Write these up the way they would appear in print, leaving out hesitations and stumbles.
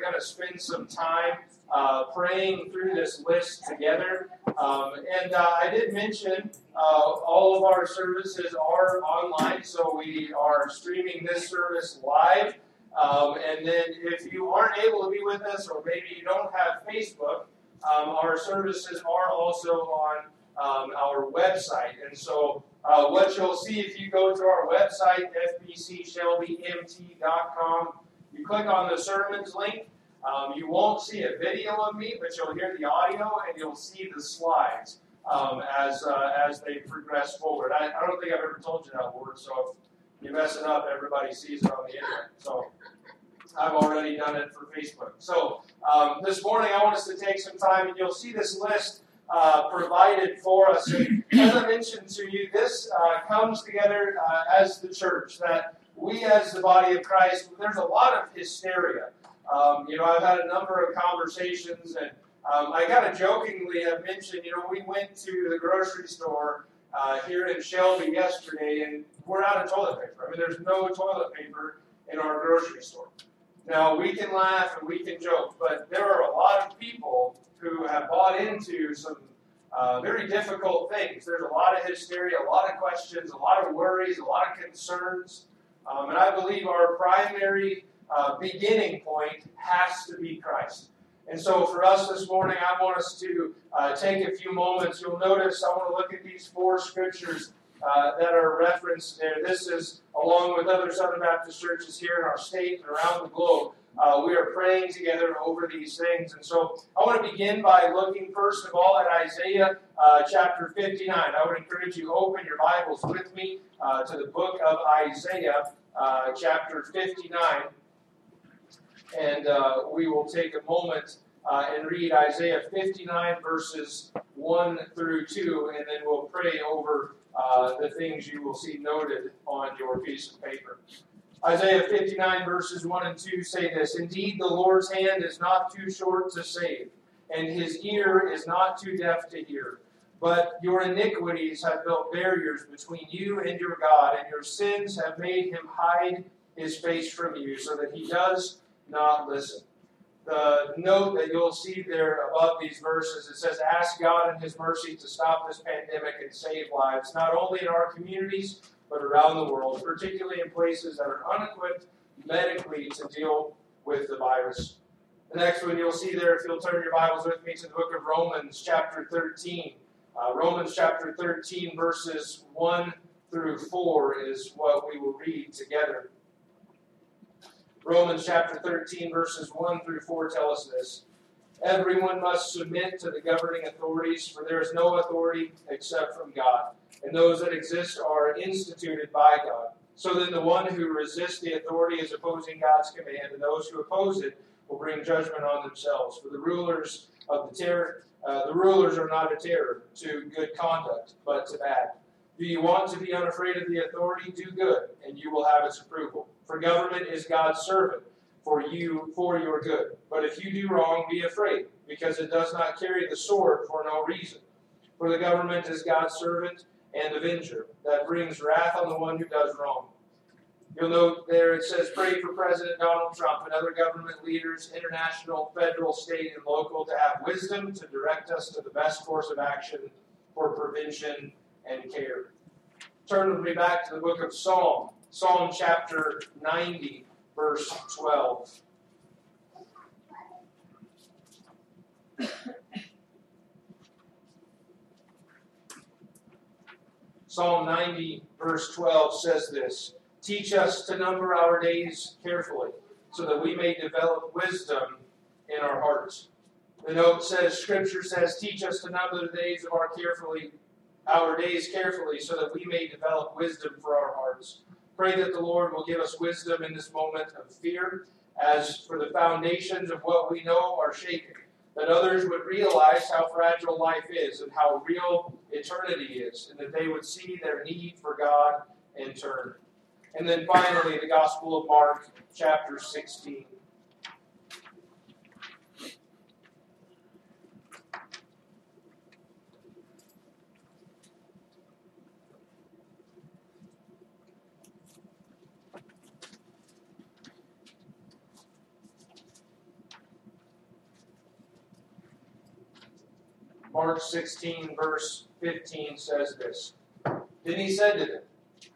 going to spend some time praying through this list together. I did mention all of our services are online, so we are streaming this service live. And then if you aren't able to be with us, or maybe you don't have Facebook, our services are also on our website. And so what you'll see if you go to our website, fbcshelbymt.com, you click on the sermons link. You won't see a video of me, but you'll hear the audio and you'll see the slides as they progress forward. I don't think I've ever told you that word, so if you mess it up, everybody sees it on the internet. So I've already done it for Facebook. So this morning I want us to take some time, and you'll see this list provided for us. And as I mentioned to you, this comes together as the church, that we as the body of Christ, there's a lot of hysteria. I've had a number of conversations, and I kind of jokingly have mentioned, we went to the grocery store here in Shelby yesterday, and we're out of toilet paper. I mean, there's no toilet paper in our grocery store. Now, we can laugh and we can joke, but there are a lot of people who have bought into some very difficult things. There's a lot of hysteria, a lot of questions, a lot of worries, a lot of concerns. And I believe our primary beginning point has to be Christ. And so for us this morning, I want us to take a few moments. You'll notice I want to look at these 4 scriptures that are referenced there. This is, along with other Southern Baptist churches here in our state and around the globe, we are praying together over these things. And so I want to begin by looking first of all at Isaiah chapter 59. I would encourage you to open your Bibles with me to the book of Isaiah chapter 59. And we will take a moment and read Isaiah 59 verses 1 through 2, and then we'll pray over the things you will see noted on your piece of paper. Isaiah 59 verses 1 and 2 say this: "Indeed, the Lord's hand is not too short to save, and his ear is not too deaf to hear. But your iniquities have built barriers between you and your God, and your sins have made him hide his face from you, so that he does not listen." The note that you'll see there above these verses, it says, ask God in his mercy to stop this pandemic and save lives, not only in our communities, but around the world, particularly in places that are unequipped medically to deal with the virus. The next one you'll see there, if you'll turn your Bibles with me to the book of Romans chapter 13. Romans chapter 13 verses 1 through 4 is what we will read together. Romans chapter 13 verses 1 through 4 tell us this: "Everyone must submit to the governing authorities, for there is no authority except from God, and those that exist are instituted by God. So then the one who resists the authority is opposing God's command, and those who oppose it will bring judgment on themselves. For the rulers are not a terror to good conduct, but to bad. Do you want to be unafraid of the authority? Do good, and you will have its approval. For government is God's servant for your good. But if you do wrong, be afraid, because it does not carry the sword for no reason. For the government is God's servant and avenger, that brings wrath on the one who does wrong." You'll note there it says, "Pray for President Donald Trump and other government leaders, international, federal, state, and local, to have wisdom to direct us to the best course of action for prevention and care." Turn with me back to the book of Psalm chapter 90, verse 12. Psalm 90, verse 12 says this: "Teach us to number our days carefully, so that we may develop wisdom in our hearts." The note says, Scripture says, teach us to number the days of our days carefully, so that we may develop wisdom for our hearts. Pray that the Lord will give us wisdom in this moment of fear, as for the foundations of what we know are shaken, that others would realize how fragile life is and how real eternity is, and that they would see their need for God and turn. And then finally, the Gospel of Mark, chapter 16. Mark 16, verse 15 says this. Then he said to them,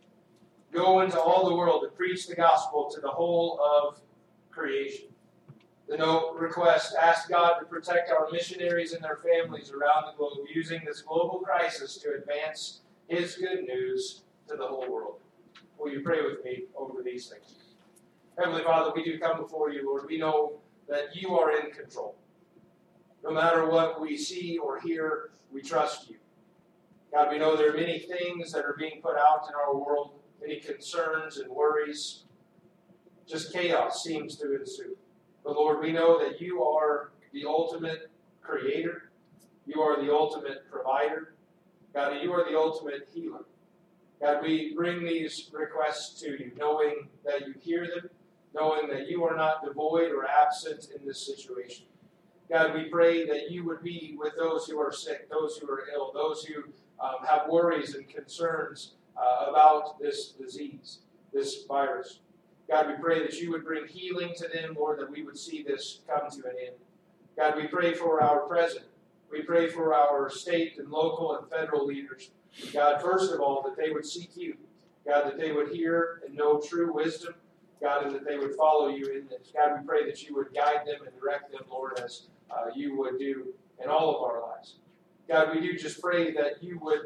"Go into all the world and preach the gospel to the whole of creation." The note request asked God to protect our missionaries and their families around the globe, using this global crisis to advance His good news to the whole world. Will you pray with me over these things? Heavenly Father, we do come before you, Lord. We know that you are in control. No matter what we see or hear, we trust you. God, we know there are many things that are being put out in our world, many concerns and worries. Just chaos seems to ensue. But Lord, we know that you are the ultimate creator. You are the ultimate provider. God, you are the ultimate healer. God, we bring these requests to you, knowing that you hear them, knowing that you are not devoid or absent in this situation. God, we pray that you would be with those who are sick, those who are ill, those who have worries and concerns about this disease, this virus. God, we pray that you would bring healing to them, Lord, that we would see this come to an end. God, we pray for our president. We pray for our state and local and federal leaders. God, first of all, that they would seek you. God, that they would hear and know true wisdom. God, and that they would follow you in this. God, we pray that you would guide them and direct them, Lord, as you would do in all of our lives. God, we do just pray that you would,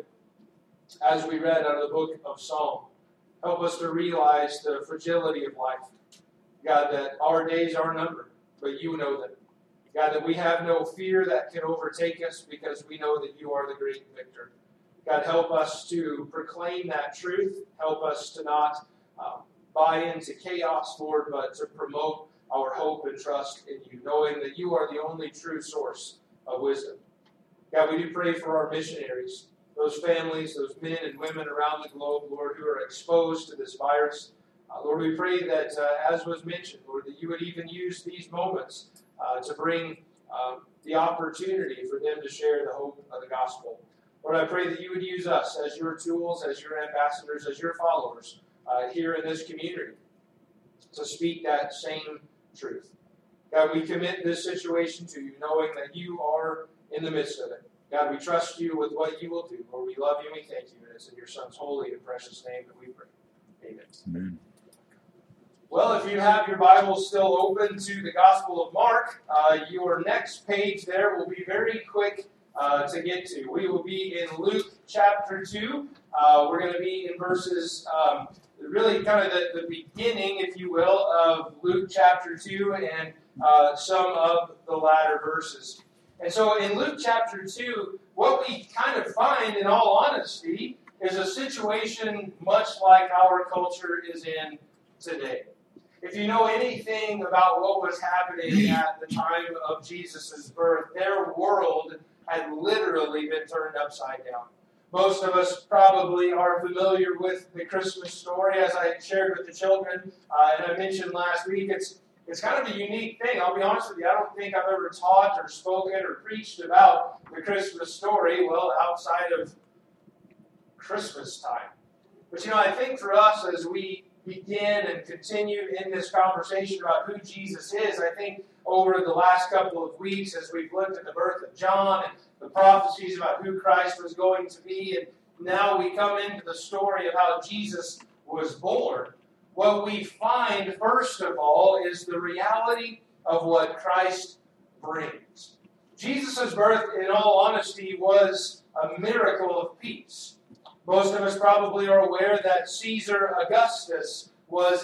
as we read out of the book of Psalm, help us to realize the fragility of life. God, that our days are numbered, but you know them. God, that we have no fear that can overtake us because we know that you are the great victor. God, help us to proclaim that truth. Help us to not buy into chaos, Lord, but to promote our hope and trust in you, knowing that you are the only true source of wisdom. God, we do pray for our missionaries, those families, those men and women around the globe, Lord, who are exposed to this virus. Lord, we pray that, as was mentioned, Lord, that you would even use these moments to bring the opportunity for them to share the hope of the gospel. Lord, I pray that you would use us as your tools, as your ambassadors, as your followers here in this community to speak that same truth. God, we commit this situation to you, knowing that you are in the midst of it. God, we trust you with what you will do. Lord, we love you and we thank you. And it's in your Son's holy and precious name that we pray. Amen. Amen. Well, if you have your Bibles still open to the Gospel of Mark, your next page there will be very quick to get to. We will be in Luke chapter 2. We're going to be in verses, really kind of the beginning, if you will, of Luke chapter 2 and some of the latter verses. And so in Luke chapter 2, what we kind of find, in all honesty, is a situation much like our culture is in today. If you know anything about what was happening at the time of Jesus' birth, their world had literally been turned upside down. Most of us probably are familiar with the Christmas story, as I shared with the children, and I mentioned last week. It's kind of a unique thing. I'll be honest with you, I don't think I've ever taught or spoken or preached about the Christmas story, well, outside of Christmas time. But I think for us, as we begin and continue in this conversation about who Jesus is, I think over the last couple of weeks, as we've looked at the birth of John and the prophecies about who Christ was going to be, and now we come into the story of how Jesus was born, what we find, first of all, is the reality of what Christ brings. Jesus' birth, in all honesty, was a miracle of peace. Most of us probably are aware that Caesar Augustus was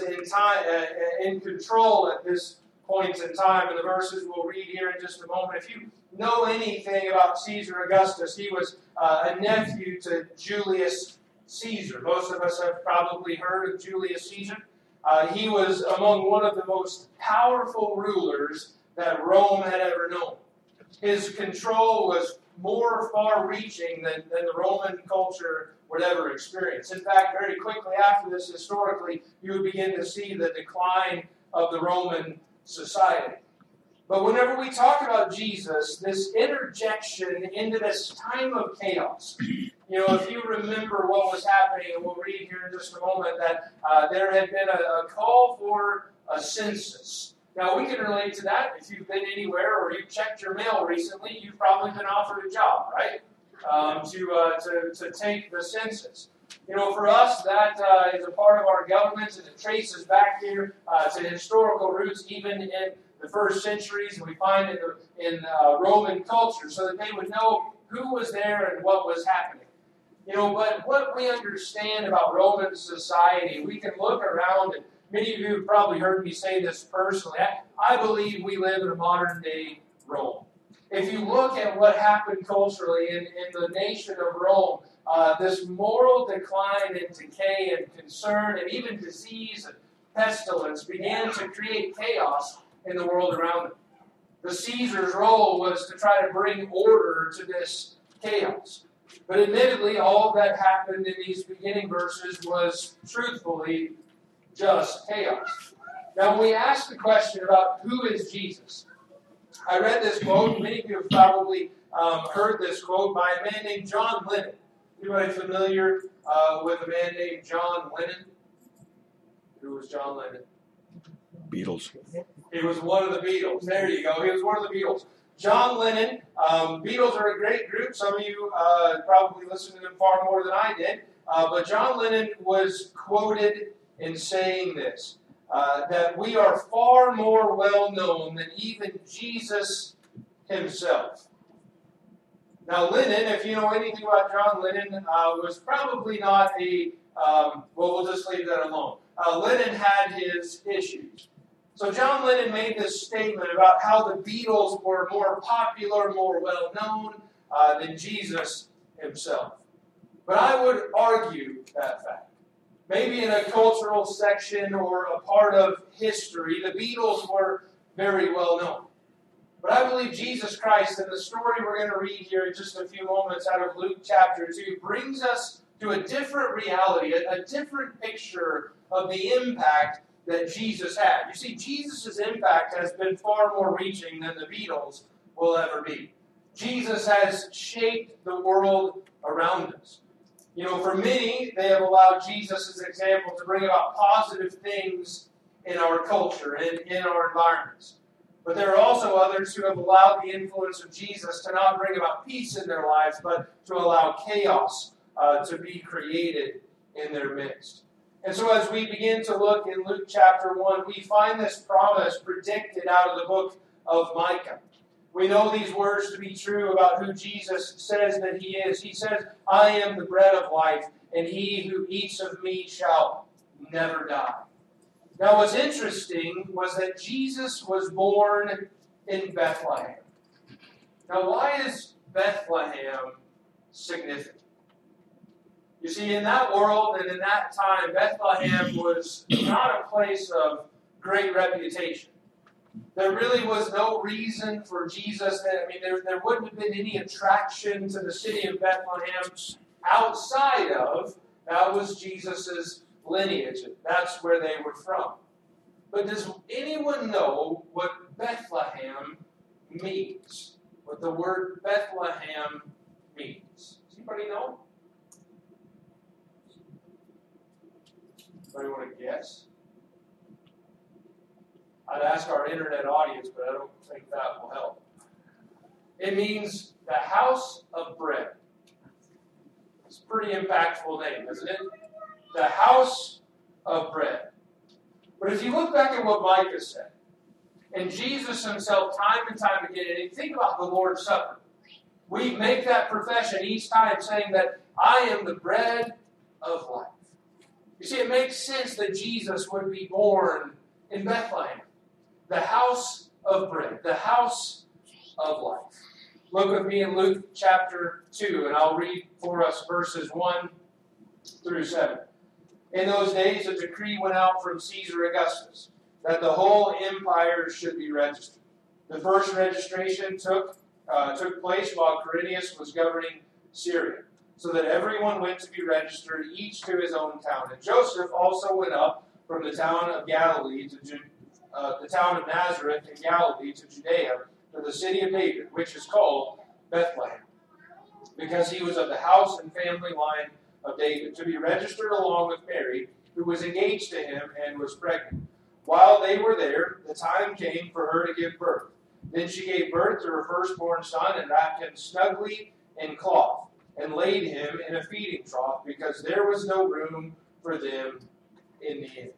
in control at this point in time, and the verses we'll read here in just a moment. If you know anything about Caesar Augustus, he was a nephew to Julius Caesar. Most of us have probably heard of Julius Caesar. He was among one of the most powerful rulers that Rome had ever known. His control was more far-reaching than the Roman culture would ever experience. In fact, very quickly after this, historically, you would begin to see the decline of the Roman society. But whenever we talk about Jesus, this interjection into this time of chaos, if you remember what was happening, and we'll read here in just a moment, that there had been a call for a census Now, we can relate to that. If you've been anywhere or you've checked your mail recently, you've probably been offered a job, right? To take the census. For us, that is a part of our government, and it traces back here to historical roots, even in the first centuries, and we find it in Roman culture, so that they would know who was there and what was happening. But what we understand about Roman society, we can look around, and many of you have probably heard me say this personally. I believe we live in a modern-day Rome. If you look at what happened culturally in the nation of Rome, this moral decline and decay and concern and even disease and pestilence began to create chaos in the world around them. The Caesar's role was to try to bring order to this chaos. But admittedly, all that happened in these beginning verses was truthfully just chaos. Now, when we ask the question about who is Jesus, I read this quote. Many of you have probably heard this quote by a man named John Lennon. Anybody familiar with a man named John Lennon? Who was John Lennon? Beatles. He was one of the Beatles. There you go. He was one of the Beatles. John Lennon. Beatles are a great group. Some of you probably listened to them far more than I did. But John Lennon was quoted in saying this, that we are far more well known than even Jesus himself. Now, Lennon, if you know anything about John Lennon, was probably not we'll just leave that alone. Lennon had his issues. So John Lennon made this statement about how the Beatles were more popular, more well-known than Jesus himself. But I would argue that fact. Maybe in a cultural section or a part of history, the Beatles were very well-known. But I believe Jesus Christ, and the story we're going to read here in just a few moments out of Luke chapter 2, brings us to a different reality, a different picture of the impact that Jesus had. You see, Jesus' impact has been far more reaching than the Beatles will ever be. Jesus has shaped the world around us. For many, they have allowed Jesus as an example to bring about positive things in our culture and in our environments. But there are also others who have allowed the influence of Jesus to not bring about peace in their lives, but to allow chaos to be created in their midst. And so as we begin to look in Luke chapter 1, we find this promise predicted out of the book of Micah. We know these words to be true about who Jesus says that he is. He says, I am the bread of life, and he who eats of me shall never die. Now what's interesting was that Jesus was born in Bethlehem. Now why is Bethlehem significant? You see, in that world and in that time, Bethlehem was not a place of great reputation. There really was no reason for Jesus. There wouldn't have been any attraction to the city of Bethlehem outside of, that was Jesus' lineage. That's where they were from. But does anyone know what Bethlehem means? What the word Bethlehem means? Does anybody know? Anybody want to guess? I'd ask our internet audience, but I don't think that will help. It means the house of bread. It's a pretty impactful name, isn't it? The house of bread. But if you look back at what Micah said, and Jesus himself time and time again, and you think about the Lord's Supper, we make that profession each time saying that I am the bread of life. You see, it makes sense that Jesus would be born in Bethlehem. The house of bread, the house of life. Look with me in Luke chapter 2, and I'll read for us verses 1 through 7. In those days, a decree went out from Caesar Augustus that the whole empire should be registered. The first registration took place while Quirinius was governing Syria, so that everyone went to be registered, each to his own town. And Joseph also went up from the town of Galilee to the town of Nazareth in Galilee to Judea, to the city of David, which is called Bethlehem, because he was of the house and family line of David, to be registered along with Mary, who was engaged to him and was pregnant. While they were there, the time came for her to give birth. Then she gave birth to her firstborn son and wrapped him snugly in cloth and laid him in a feeding trough because there was no room for them in the inn.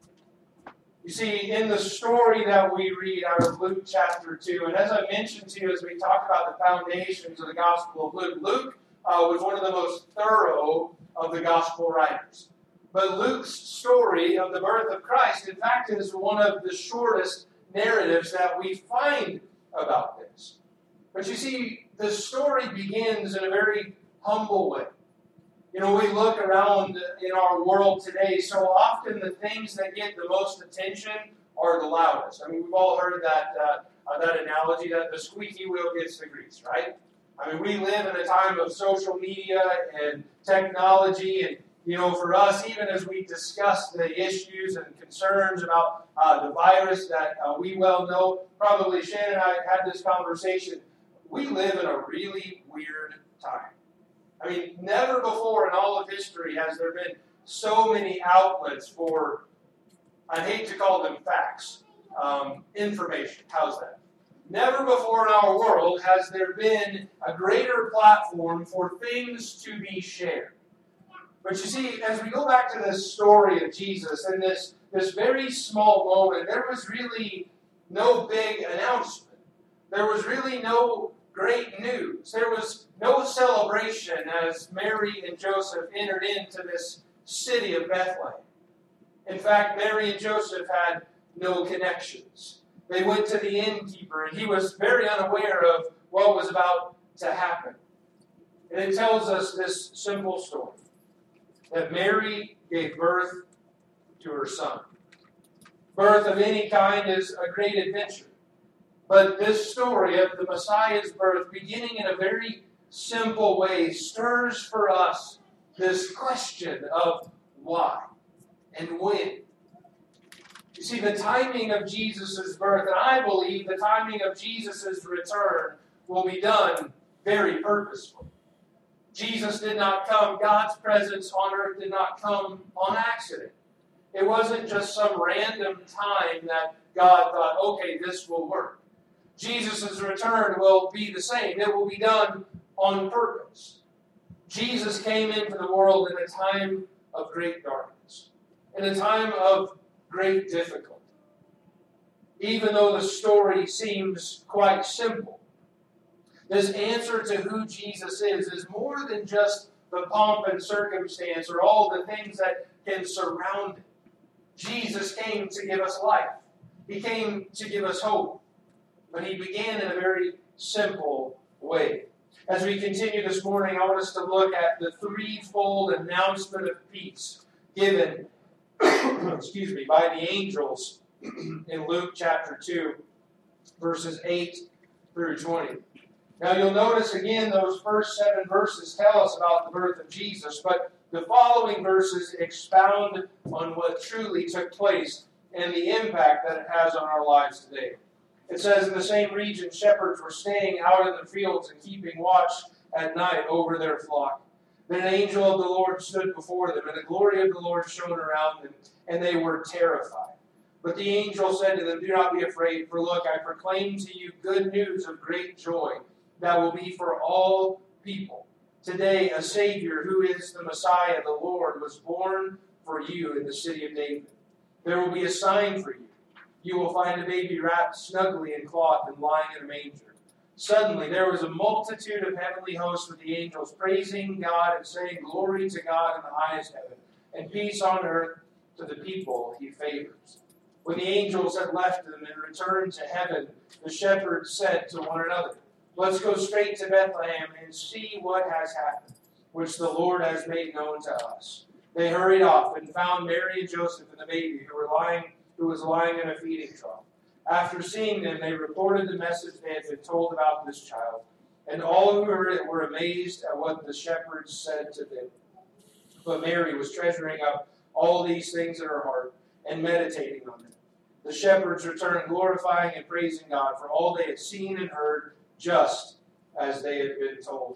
You see, in the story that we read out of Luke chapter 2, and as I mentioned to you as we talk about the foundations of the Gospel of Luke, Luke was one of the most thorough of the Gospel writers. But Luke's story of the birth of Christ, in fact, is one of the shortest narratives that we find about this. But you see, the story begins in a very humble way. You know, we look around in our world today, so often the things that get the most attention are the loudest. I mean, we've all heard that analogy that the squeaky wheel gets the grease, right? I mean, we live in a time of social media and technology, and you know, for us, even as we discuss the issues and concerns about the virus that we well know, probably Shannon and I had this conversation, we live in a really weird time. I mean, never before in all of history has there been so many outlets for, I hate to call them facts, information. How's that? Never before in our world has there been a greater platform for things to be shared. But you see, as we go back to this story of Jesus and this very small moment, there was really no big announcement. There was really no great news. There was no celebration as Mary and Joseph entered into this city of Bethlehem. In fact, Mary and Joseph had no connections. They went to the innkeeper, and he was very unaware of what was about to happen. And it tells us this simple story, that Mary gave birth to her son. Birth of any kind is a great adventure. But this story of the Messiah's birth, beginning in a very simple way, stirs for us this question of why and when. You see, the timing of Jesus' birth, and I believe the timing of Jesus' return, will be done very purposefully. Jesus did not come, God's presence on earth did not come on accident. It wasn't just some random time that God thought, okay, this will work. Jesus' return will be the same. It will be done on purpose. Jesus came into the world in a time of great darkness, in a time of great difficulty. Even though the story seems quite simple, this answer to who Jesus is more than just the pomp and circumstance or all the things that can surround it. Jesus came to give us life. He came to give us hope. But he began in a very simple way. As we continue this morning, I want us to look at the threefold announcement of peace given by the angels in Luke chapter 2, verses 8 through 20. Now you'll notice again those first 7 verses tell us about the birth of Jesus, but the following verses expound on what truly took place and the impact that it has on our lives today. It says, in the same region, shepherds were staying out in the fields and keeping watch at night over their flock. Then an angel of the Lord stood before them, and the glory of the Lord shone around them, and they were terrified. But the angel said to them, do not be afraid, for look, I proclaim to you good news of great joy that will be for all people. Today, a Savior, who is the Messiah, the Lord, was born for you in the city of David. There will be a sign for you. You will find a baby wrapped snugly in cloth and lying in a manger. Suddenly there was a multitude of heavenly hosts with the angels, praising God and saying, glory to God in the highest heaven, and peace on earth to the people he favors. When the angels had left them and returned to heaven, the shepherds said to one another, let's go straight to Bethlehem and see what has happened, which the Lord has made known to us. They hurried off and found Mary and Joseph and the baby who was lying in a feeding trough. After seeing them, they reported the message they had been told about this child, and all who heard it were amazed at what the shepherds said to them. But Mary was treasuring up all these things in her heart and meditating on them. The shepherds returned, glorifying and praising God for all they had seen and heard, just as they had been told.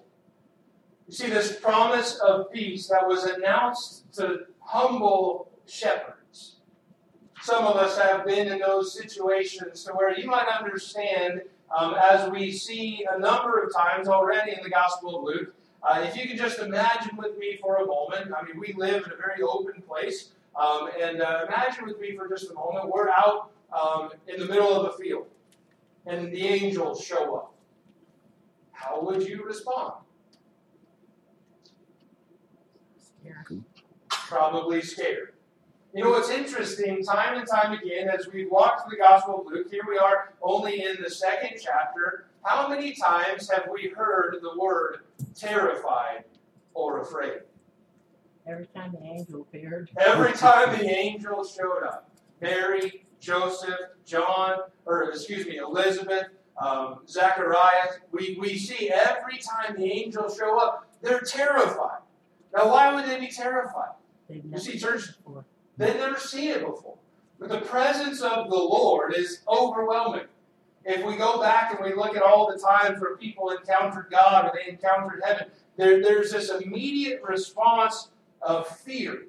You see, this promise of peace that was announced to humble shepherds some of us have been in those situations to where you might understand, as we see a number of times already in the Gospel of Luke. If you can just imagine with me for a moment, I mean, we live in a very open place, and imagine with me for just a moment, we're out in the middle of a field, and the angels show up. How would you respond? Scared. Probably scared. You know what's interesting, time and time again, as we walk through the Gospel of Luke, here we are only in the 2nd chapter, how many times have we heard the word terrified or afraid? Every time the angel appeared. Every time the angel showed up. Mary, Joseph, Elizabeth, Zachariah, we see every time the angels show up, they're terrified. Now, why would they be terrified? You see, church, they've never seen it before. But the presence of the Lord is overwhelming. If we go back and we look at all the times where people encountered God or they encountered heaven, there's this immediate response of fear.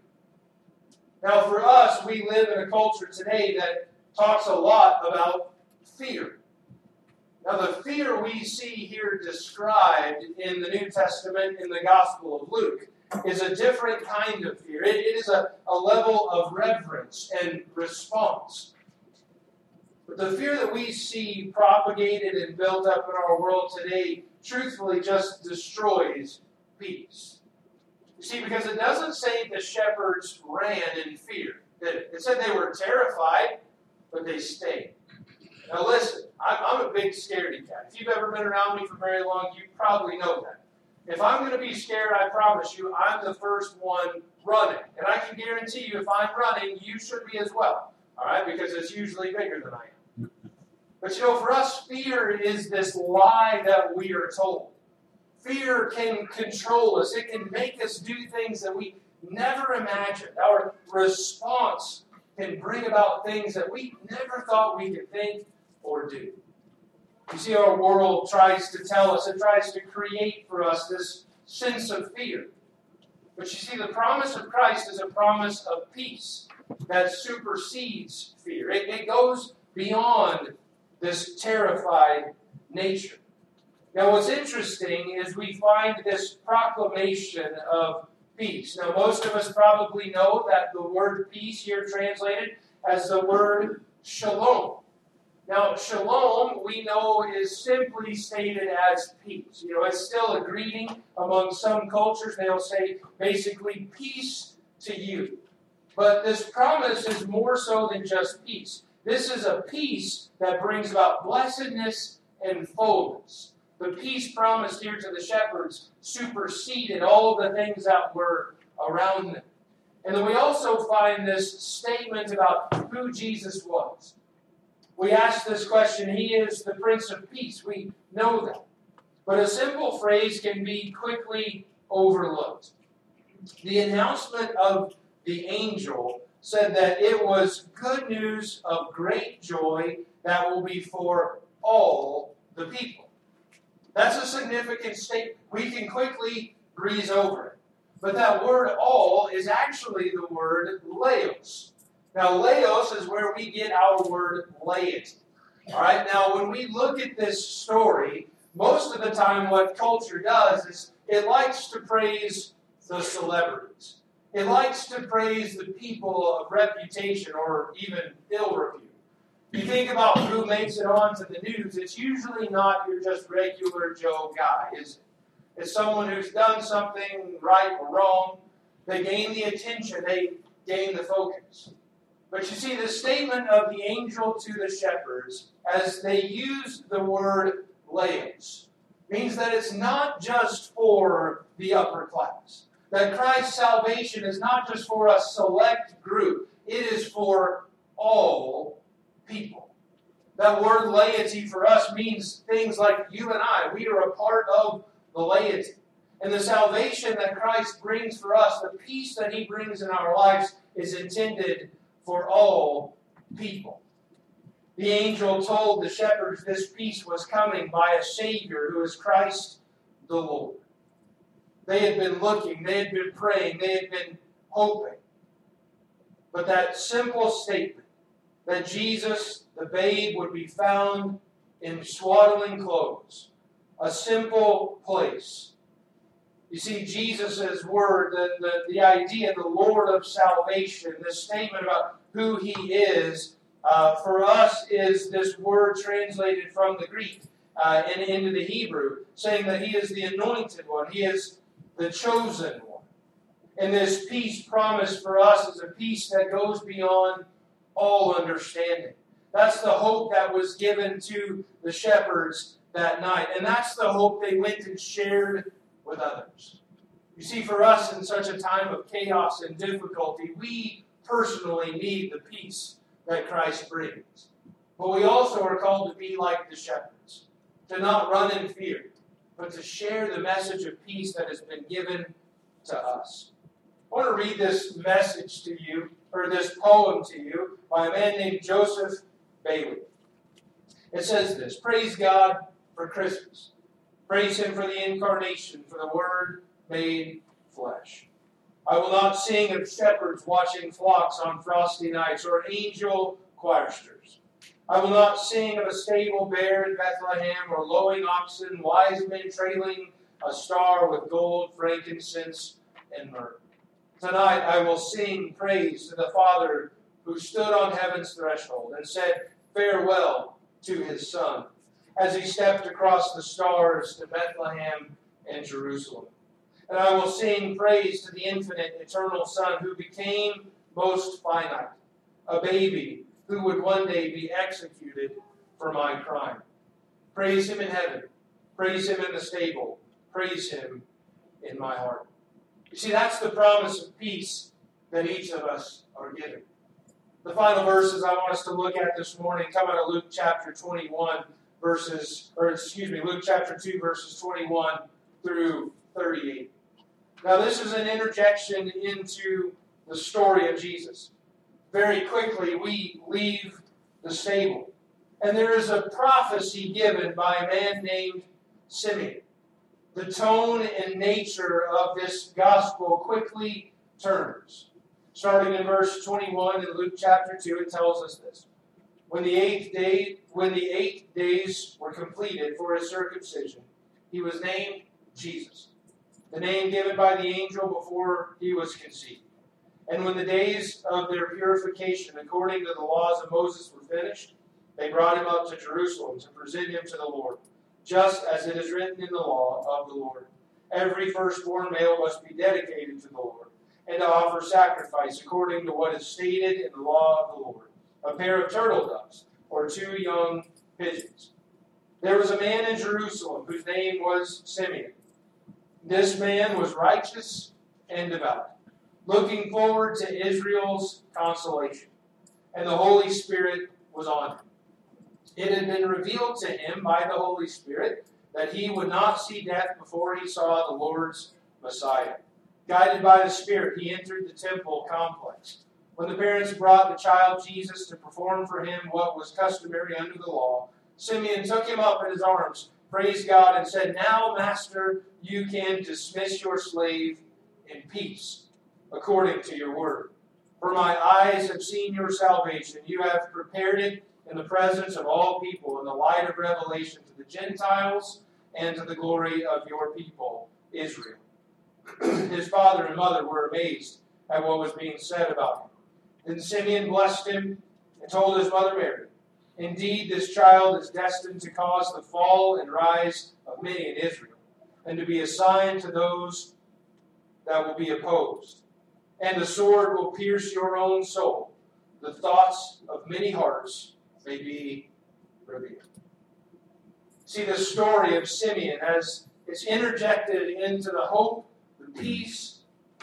Now, for us, we live in a culture today that talks a lot about fear. Now, the fear we see here described in the New Testament in the Gospel of Luke is a different kind of fear. It is a level of reverence and response. But the fear that we see propagated and built up in our world today, truthfully, just destroys peace. You see, because it doesn't say the shepherds ran in fear. It said they were terrified, but they stayed. Now listen, I'm a big scaredy cat. If you've ever been around me for very long, you probably know that. If I'm going to be scared, I promise you, I'm the first one running. And I can guarantee you, if I'm running, you should be as well. All right? Because it's usually bigger than I am. But you know, for us, fear is this lie that we are told. Fear can control us. It can make us do things that we never imagined. Our response can bring about things that we never thought we could think or do. You see, our world tries to tell us, it tries to create for us this sense of fear. But you see, the promise of Christ is a promise of peace that supersedes fear. It goes beyond this terrified nature. Now, what's interesting is we find this proclamation of peace. Now, most of us probably know that the word peace here translated as the word shalom. Now, shalom, we know, is simply stated as peace. You know, it's still a greeting among some cultures. They'll say, basically, peace to you. But this promise is more so than just peace. This is a peace that brings about blessedness and fullness. The peace promised here to the shepherds superseded all the things that were around them. And then we also find this statement about who Jesus was. We ask this question, He is the Prince of Peace. We know that. But a simple phrase can be quickly overlooked. The announcement of the angel said that it was good news of great joy that will be for all the people. That's a significant statement. We can quickly breeze over it. But that word all is actually the word laos. Now, laos is where we get our word laity. All right. Now, when we look at this story, most of the time what culture does is it likes to praise the celebrities. It likes to praise the people of reputation or even ill repute. You think about who makes it onto the news, it's usually not your just regular Joe guy, is it? It's someone who's done something right or wrong. They gain the attention. They gain the focus. But you see, the statement of the angel to the shepherds, as they use the word laos, means that it's not just for the upper class. That Christ's salvation is not just for a select group. It is for all people. That word laity for us means things like you and I. We are a part of the laity. And the salvation that Christ brings for us, the peace that He brings in our lives, is intended for all people. The angel told the shepherds this peace was coming by a Savior who is Christ the Lord. They had been looking, they had been praying, they had been hoping. But that simple statement, that Jesus, the babe, would be found in swaddling clothes, a simple place. You see, Jesus' word, the idea, the Lord of salvation, this statement about who He is, for us is this word translated from the Greek and into the Hebrew, saying that He is the anointed one, He is the chosen one. And this peace promised for us is a peace that goes beyond all understanding. That's the hope that was given to the shepherds that night. And that's the hope they went and shared with others. You see, for us in such a time of chaos and difficulty, we personally need the peace that Christ brings. But we also are called to be like the shepherds, to not run in fear, but to share the message of peace that has been given to us. I want to read this message to you, or this poem to you, by a man named Joseph Bailey. It says this: Praise God for Christmas. Praise Him for the incarnation, for the Word made flesh. I will not sing of shepherds watching flocks on frosty nights, or angel choirsters. I will not sing of a stable bear in Bethlehem, or lowing oxen, wise men trailing a star with gold, frankincense, and myrrh. Tonight I will sing praise to the Father who stood on heaven's threshold and said farewell to His Son as He stepped across the stars to Bethlehem and Jerusalem. And I will sing praise to the infinite, eternal Son who became most finite, a baby who would one day be executed for my crime. Praise Him in heaven. Praise Him in the stable. Praise Him in my heart. You see, that's the promise of peace that each of us are given. The final verses I want us to look at this morning come out of Luke chapter 21, Luke chapter 2, verses 21 through 38. Now, this is an interjection into the story of Jesus. Very quickly, we leave the stable. And there is a prophecy given by a man named Simeon. The tone and nature of this gospel quickly turns. Starting in verse 21 in Luke chapter 2, it tells us this. When the 8 days were completed for His circumcision, He was named Jesus, the name given by the angel before He was conceived. And when the days of their purification according to the laws of Moses were finished, they brought Him up to Jerusalem to present Him to the Lord, just as it is written in the law of the Lord. Every firstborn male must be dedicated to the Lord, and to offer sacrifice according to what is stated in the law of the Lord, a pair of turtle doves or 2 young pigeons. There was a man in Jerusalem whose name was Simeon. This man was righteous and devout, looking forward to Israel's consolation, and the Holy Spirit was on him. It had been revealed to him by the Holy Spirit that he would not see death before he saw the Lord's Messiah. Guided by the Spirit, he entered the temple complex. When the parents brought the child Jesus to perform for him what was customary under the law, Simeon took him up in his arms, praised God, and said, "Now, Master, you can dismiss your slave in peace, according to your word. For my eyes have seen your salvation. You have prepared it in the presence of all people, in the light of revelation to the Gentiles and to the glory of your people, Israel." His father and mother were amazed at what was being said about him. Then Simeon blessed him and told his mother Mary, "Indeed, this child is destined to cause the fall and rise of many in Israel, and to be a sign to those that will be opposed. And the sword will pierce your own soul. The thoughts of many hearts may be revealed." See, the story of Simeon as it's interjected into the hope, the peace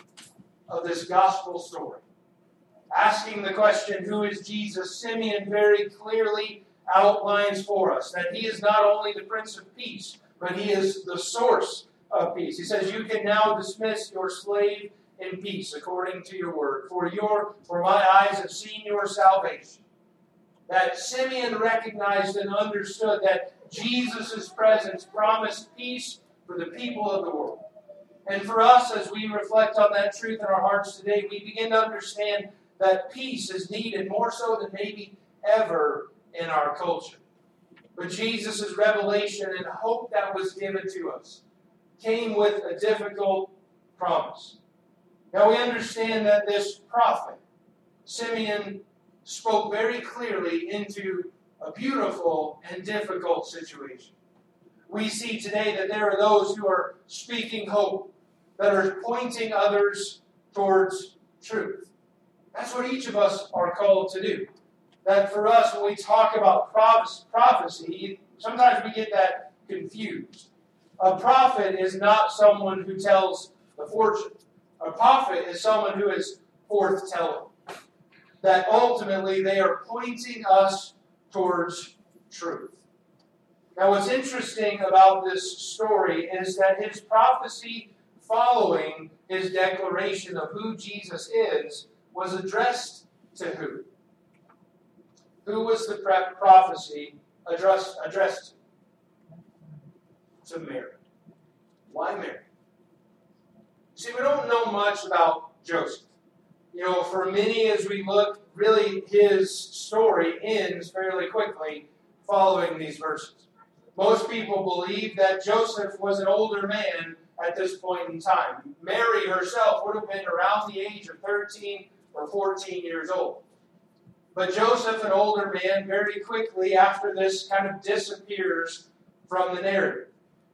of this gospel story. Asking the question, who is Jesus? Simeon very clearly outlines for us that He is not only the Prince of Peace, but He is the source of peace. He says, "You can now dismiss your slave in peace according to your word. For my eyes have seen your salvation." That Simeon recognized and understood that Jesus' presence promised peace for the people of the world. And for us, as we reflect on that truth in our hearts today, we begin to understand that peace is needed more so than maybe ever in our culture. But Jesus' revelation and hope that was given to us came with a difficult promise. Now we understand that this prophet, Simeon, spoke very clearly into a beautiful and difficult situation. We see today that there are those who are speaking hope, that are pointing others towards truth. That's what each of us are called to do. That for us, when we talk about prophecy, sometimes we get that confused. A prophet is not someone who tells the fortune. A prophet is someone who is forth-telling. That ultimately they are pointing us towards truth. Now what's interesting about this story is that his prophecy following his declaration of who Jesus is was addressed to who? Who was the prophecy addressed to? To Mary. Why Mary? See, we don't know much about Joseph. For many, as we look, really his story ends fairly quickly following these verses. Most people believe that Joseph was an older man at this point in time. Mary herself would have been around the age of 13 or 14 years old. But Joseph, an older man, very quickly after this kind of disappears from the narrative.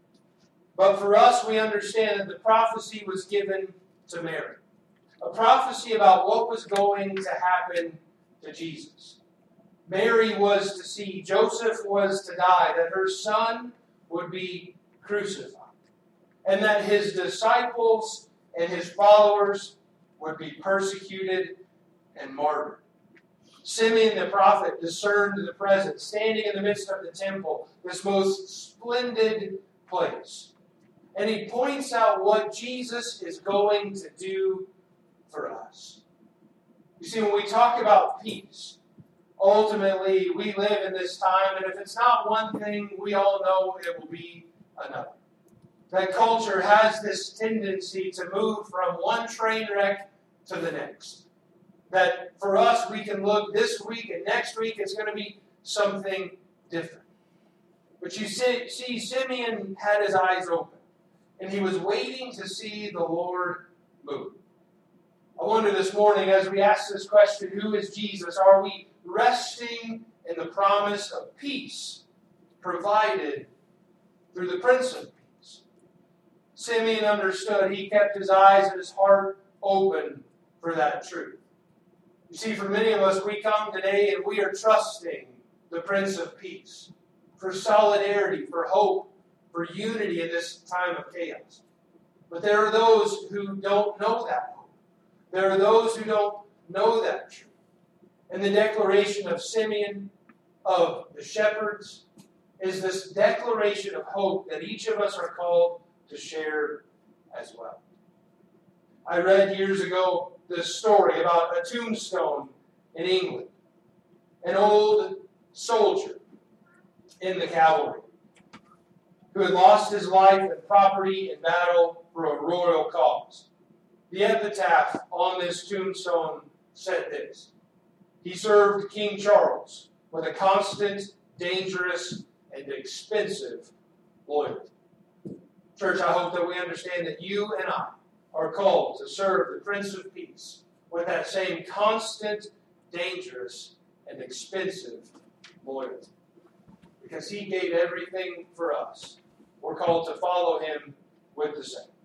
But for us, we understand that the prophecy was given to Mary. A prophecy about what was going to happen to Jesus. Mary was to see, Joseph was to die, that her son would be crucified, and that his disciples and his followers would be persecuted and martyred. Simeon the prophet discerned the present, standing in the midst of the temple, this most splendid place. And he points out what Jesus is going to do for us. You see, when we talk about peace, ultimately we live in this time, and if it's not one thing, we all know it will be another. That culture has this tendency to move from one train wreck to the next. That for us, we can look this week and next week it's going to be something different. But you see, Simeon had his eyes open, and he was waiting to see the Lord move. I wonder this morning, as we ask this question, who is Jesus? Are we resting in the promise of peace provided through the Prince of Peace? Simeon understood. He kept his eyes and his heart open for that truth. You see, for many of us, we come today and we are trusting the Prince of Peace for solidarity, for hope, for unity in this time of chaos. But there are those who don't know that hope. There are those who don't know that truth. And the declaration of Simeon, of the shepherds, is this declaration of hope that each of us are called to share as well. I read years ago this story about a tombstone in England. An old soldier in the cavalry who had lost his life and property in battle for a royal cause. The epitaph on this tombstone said this: "He served King Charles with a constant, dangerous, and expensive loyalty." Church, I hope that we understand that you and I are called to serve the Prince of Peace with that same constant, dangerous, and expensive loyalty. Because he gave everything for us. We're called to follow him with the same.